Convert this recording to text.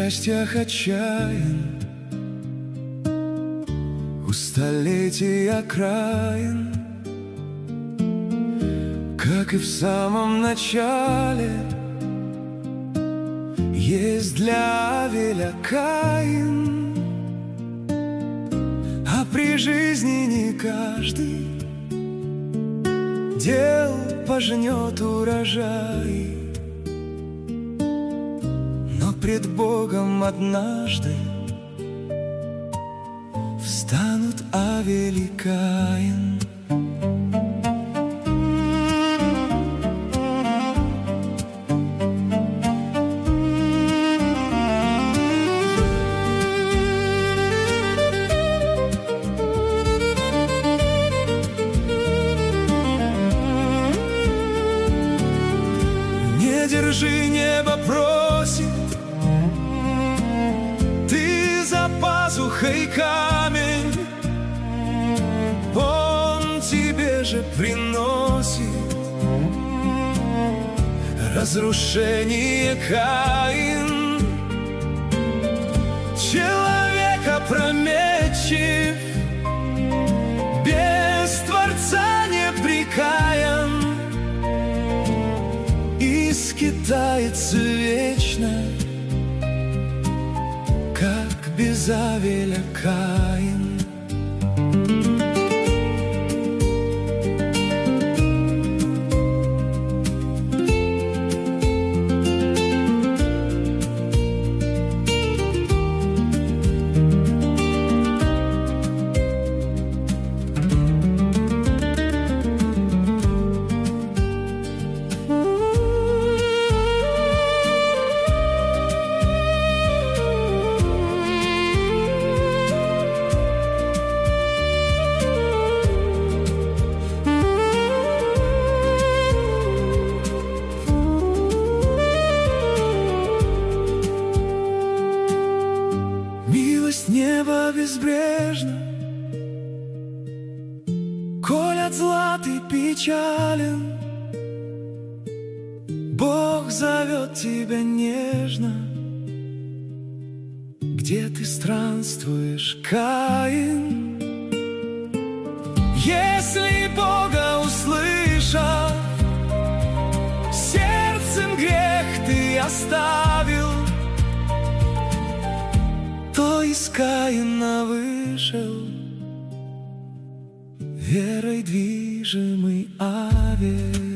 счастьях отчаян, у столетий окраин, как и в самом начале, есть для Авеля Каин. А при жизни не каждый дел пожнет урожай, но пред Богом однажды встанут Авель и Каин. Не держи, небо просит, ты за пазухой камень, он тебе же приносит разрушение. Каин, человек опрометчив, без Творца непрекаян, и скитается вечно, как без Авеля Каин. Милость неба безбрежна, коль от зла ты печален, Бог зовет тебя нежно. Где ты странствуешь, Каин? Если Бога услышав, сердцем грех ты оставил, то из Каина вышел верой движимый Авель.